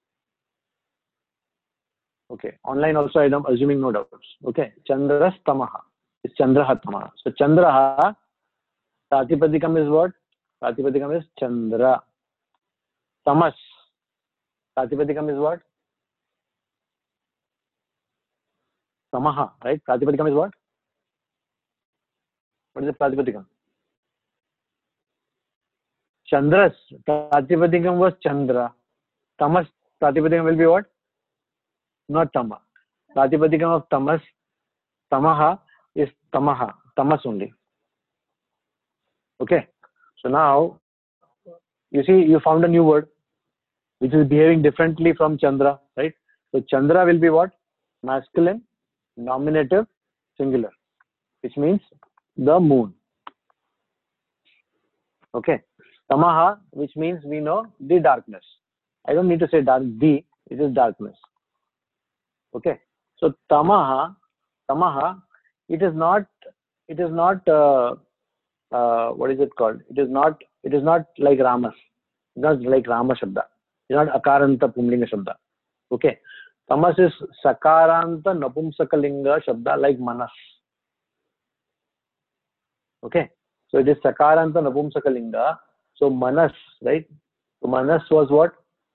Okay. Online also I am assuming no doubts. Okay. Chandras Tamaha. It's Chandraha Tamaha. So Chandraha, Pratipadikam is what? Pratipadikam is Chandra. Tamas. Pratipadikam is what? Tamaha, right? Pratipadikam is what? What is the Pratipadikam? Chandras. Pratipadikam was Chandra. Tamas. Pratipadikam will be what? Not Tama. Pratipadikam of Tamas, Tamaha is Tamaha. Tamas only. Okay. So now, you see, you found a new word which is behaving differently from Chandra, right? So Chandra will be what? Masculine, nominative, singular, which means the moon. Okay. Tamaha, which means we know the darkness. I don't need to say dark, it is darkness. Okay. So Tamaha, it is not what is it called? It is not like Ramas. It's not like Rama Shabda. It's not Akaranta Pumlinga Shabda. Okay. Tamas is Sakaranta Napumsakalinga Shabda like Manas. Okay. So it is Sakaranta Napumsakalinga. So Manas, right? So Manas was what?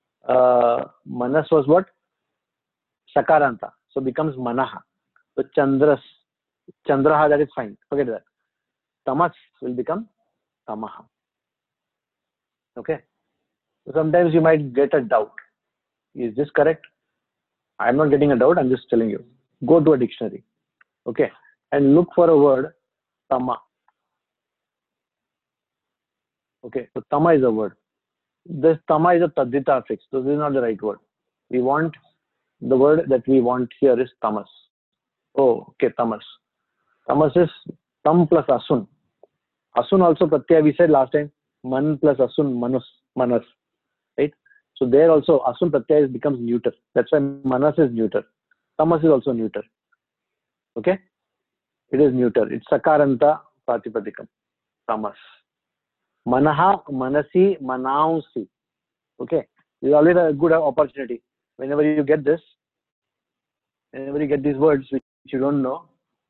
Sakaranta. So becomes Manaha. So Chandraha, that is fine. Forget that. Tamas will become Tamaha. Okay. So sometimes you might get a doubt. Is this correct? I'm not getting a doubt. I'm just telling you. Go to a dictionary. Okay. And look for a word, Tama. Okay. So Tama is a word. This Tama is a Tadita affix. So this is not the right word. We want the word that we want here is Tamas. Oh, okay. Tamas. Tamas is Tam plus Asun. Asun also Pratyaya, we said last time. Man plus Asun, Manas. Right? So there also Asun Pratyaya becomes neuter. That's why Manas is neuter. Tamas is also neuter. Okay? It is neuter. It's Sakaranta Pratipadikam. Tamas. Manaha, Manasi, Manausi. Okay? This is always a good opportunity. Whenever you get this, whenever you get these words which you don't know.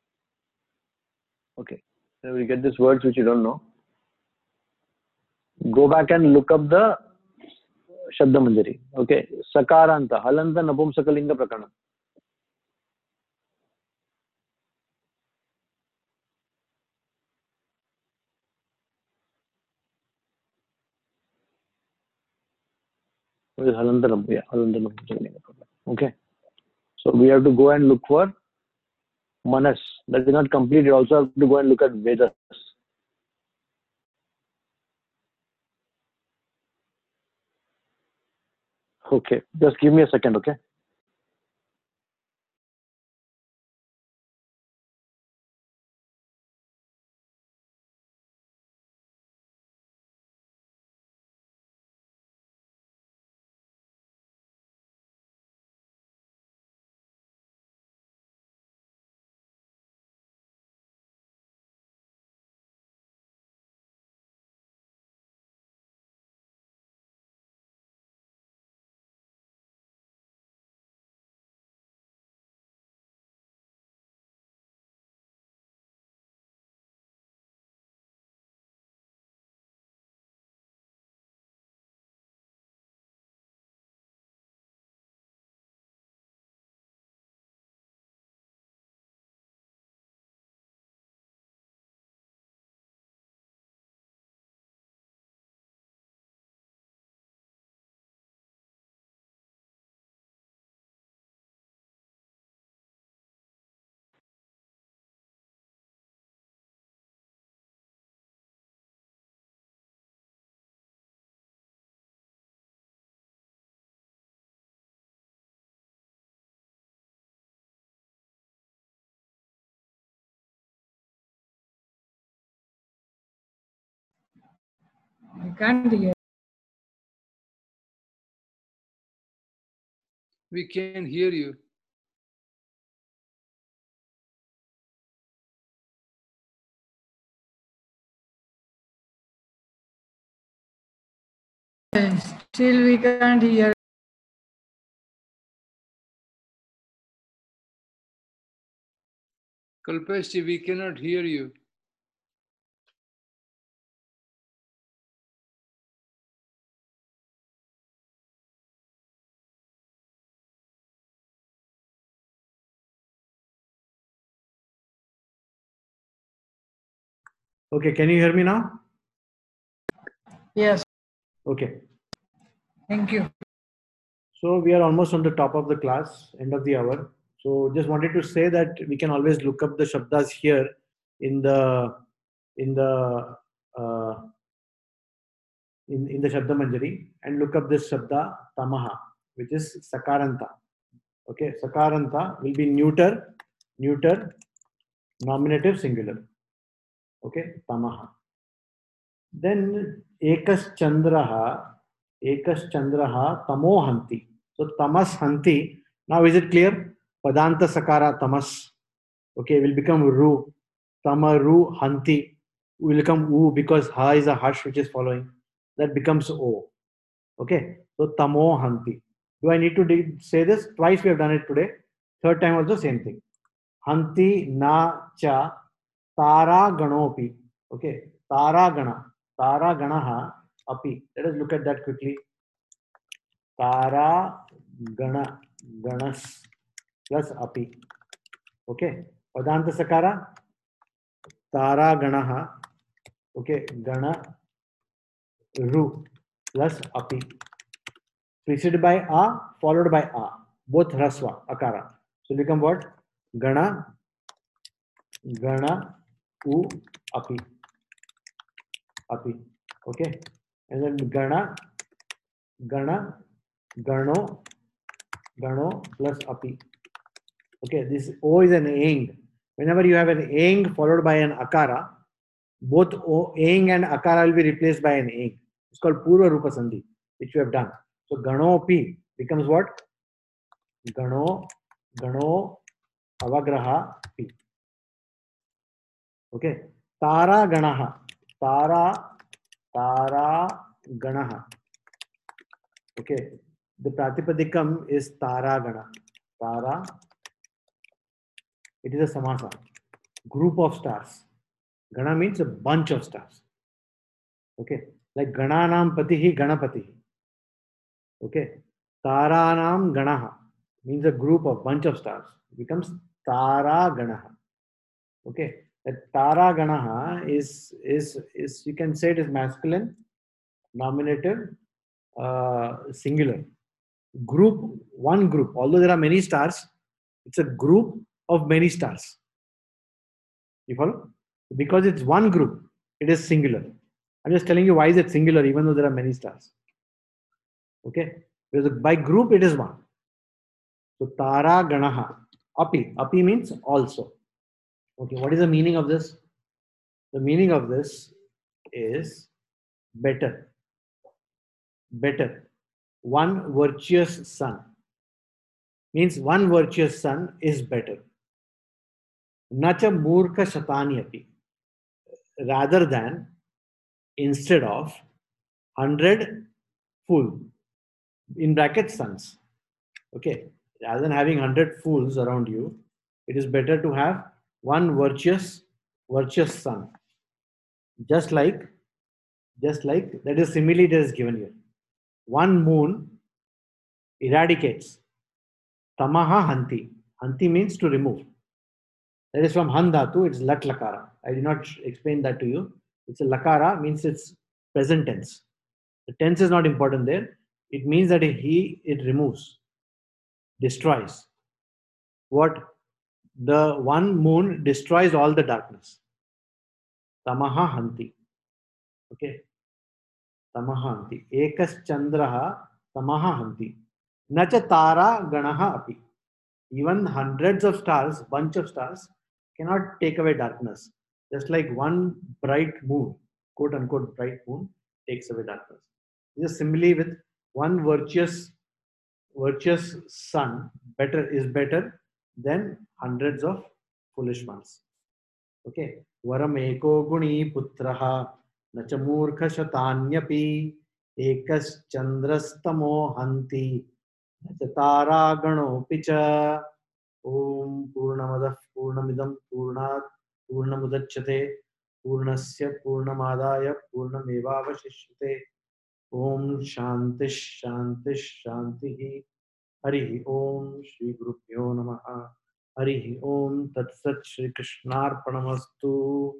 Okay. Whenever you get these words which you don't know, go back and look up the Shabda Manjari. Okay. Sakaranta, Halanta, Napumsakalinga Prakana. What is Halanta, Halanta, Napumsakalinga Prakana. Okay. So we have to go and look for Manas. That is not complete. You also have to go and look at Vedas. Okay. Just give me a second. Okay. We can't hear. We can hear you. Still we can't hear. Kalpesh, we cannot hear you. Okay, can you hear me now? Yes, Okay. thank you. So we are almost on the top of the class, end of the hour. So just wanted to say that we can always look up the shabdas here in the in the uh, in the Shabda Manjari and look up this shabda tamaha, which is sakaranta. Okay, sakaranta will be neuter, nominative, singular. Okay, tamaha. Then ekas chandraha tamo hanti. So tamas hanti. Now is it clear? Padanta sakara tamas. Okay, will become ru. Tamaru hanti will become u because ha is a hush which is following. That becomes o. Okay, so tamo hanti. Do I need to say this? Twice we have done it today. Third time also same thing. Hanti na cha tara ganopi. Okay, tara gana. Tara ganaha api. Let us look at that quickly. Tara ganas plus api. Okay, Padanta sakara. Tara ganaha. Okay, gana ru plus api. Preceded by a, followed by a. Both raswa, akara. So become what? Gana u api. Okay, and then gano plus api. Okay, this o is an ing. Whenever you have an ing followed by an akara, both ing and akara will be replaced by an ing. It's called purva rupa sandhi, which we have done. So ganopi becomes what? Gano avagraha pi. Okay, tara ganaha. Tara ganaha. Okay, the pratipadikam is tara gana. Tara, it is a samasa. Group of stars. Gana means a bunch of stars. Okay, like gananam patihi ganapatihi. Okay, taranam ganaha means a group of bunch of stars. It becomes tara ganaha. Okay, that tara ganaha is you can say it is masculine, nominative, singular. One group. Although there are many stars, it's a group of many stars. You follow? Because it's one group, it is singular. I'm just telling you why is it singular even though there are many stars. Okay, because by group it is one. So tara ganaha api means also. Okay, what is the meaning of this? The meaning of this is better. One virtuous son means one virtuous son is better. Nacha murka shatani api, rather than, instead of 100 fool, in brackets sons. Okay, rather than having 100 fools around you, it is better to have one virtuous son. Just like that is simile that is given here. One moon eradicates tamaha hanti. Hanti means to remove. That is from han dhatu, it's lat lakara. I did not explain that to you. It's a lakara, means it's present tense. The tense is not important there. It means that it removes, destroys. What? The one moon destroys all the darkness. Tamaha hanti. Okay. Tamaha hanti. Ekas chandraha tamaha hanti. Nacha tara ganaha api. Even hundreds of stars, bunch of stars, cannot take away darkness. Just like one bright moon, quote unquote bright moon, takes away darkness. Just similarly with one virtuous son is better than hundreds of foolish ones. Okay. Varam eko guni putraha nacha murkha shatanyapi ekas chandrastamo hanti nacha tara gano picha. Om Purnamadah Purnamidam Purnat Purnamudachyate Purnasya Purnamadaya Purnamevavashishyate. Om Shantish Shantish Shantihi. Harihi Om Shri Gurubhyo Namaha. Harihi Om Tat Sat Shri Krishnarpanamastu.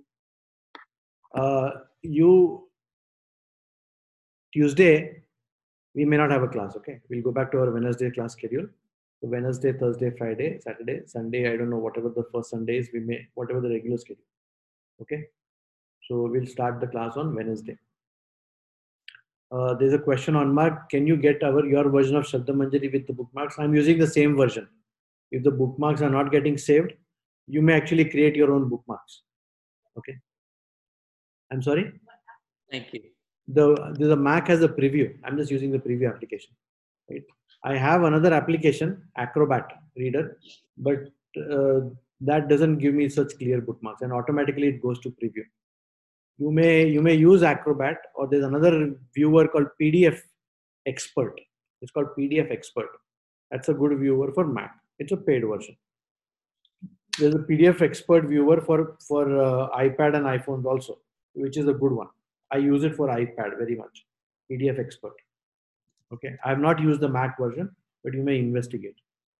Tuesday we may not have a class. Okay, we'll go back to our Wednesday class schedule. So Wednesday, Thursday, Friday, Saturday, Sunday, I don't know, whatever the first Sunday is, whatever the regular schedule. Okay. So we'll start the class on Wednesday. There's a question on mark. Can you get your version of Shabda Manjari with the bookmarks? I'm using the same version. If the bookmarks are not getting saved, you may actually create your own bookmarks. Okay. I'm sorry? Thank you. The Mac has a preview. I'm just using the preview application. Right. I have another application, Acrobat Reader, but that doesn't give me such clear bookmarks, and automatically it goes to preview. You may use Acrobat, or there's another viewer called PDF Expert. It's called PDF Expert. That's a good viewer for Mac. It's a paid version. There's a PDF Expert viewer for iPad and iPhones also, which is a good one. I use it for iPad very much. PDF Expert. Okay, I have not used the Mac version, but you may investigate.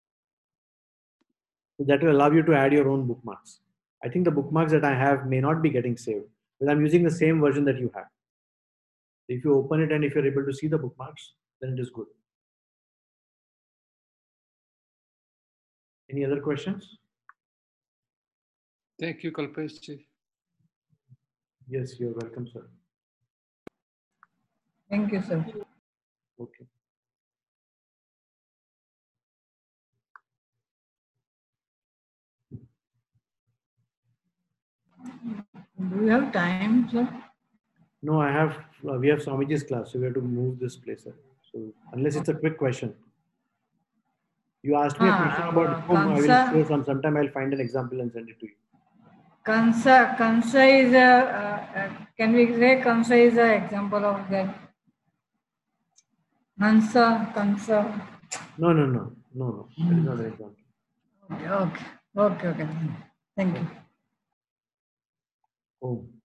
So that will allow you to add your own bookmarks. I think the bookmarks that I have may not be getting saved, but I'm using the same version that you have. If you open it and if you're able to see the bookmarks, then it is good. Any other questions? Thank you, Kalpesh ji. Yes, you're welcome, sir. Thank you, sir. Okay. Do you have time, sir? No, we have Swamiji's class, so we have to move this place. Sir. So unless it's a quick question. You asked me a question about whom. I will say sometime I'll find an example and send it to you. Kansa is can we say Kansa is an example of that? Kansa. No. That is not an example. Okay. Thank you. Oh.